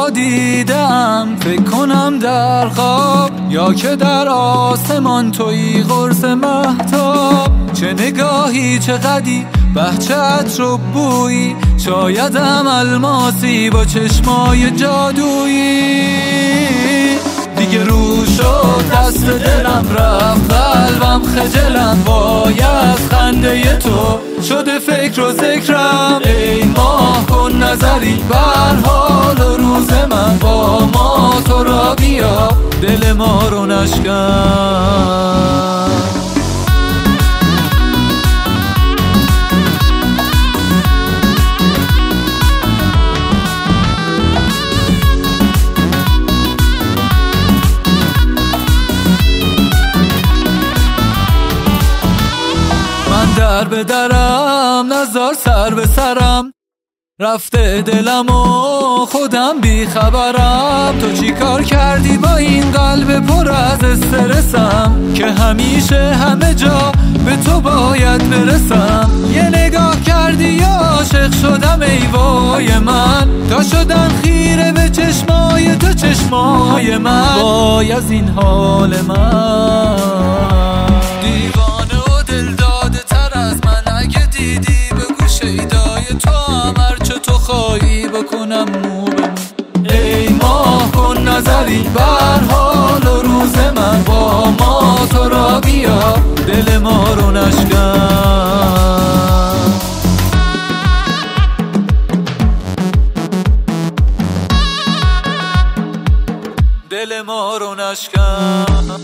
ها دیدم، فکر کنم در خواب یا که در آسمان تویی قرص مهتاب. چه نگاهی چه قدی بچه عطر و بویی، شایدم الماسی با چشمای جادویی. دیگه رو شد دست دلم، رفت قلبم خجلم، وای از خنده تو شده فکر و ذکرم. ای ماه کن نظری بر حال و روز من، با ما تو را بیا دل ما رو نشکن. در به درم نزار سر به سرم، رفته دلم و خودم بی خبرم. تو چی کار کردی با این قلب پر از استرسم، که همیشه همه جا به تو باید برسم. یه نگاه کردی یا عاشق شدم ای وای من، تا شدم خیره به چشمای تو چشمای من. وای از این حال من، دیوانه و دل داده تر از من. اگه دیدی بگو شیدای تو هم، هرچه تو خواهی بکنم مو به مو. ای ماه کن نظری بر حال و روز من، با ما تو را بیا دل ما رو نشکن. دل ما رو نشکن.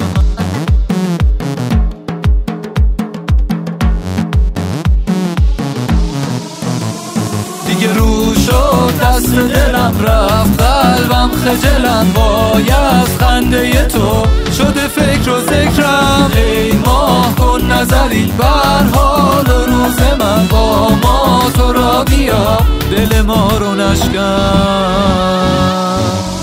دیگه رو شد دست دلم، رفت قلبم خجلم، وای از خنده تو شده فکر و ذکرم. ای ماه کن نظری بر حال و روز من، با ما تو را بیا دل ما رو نشکن.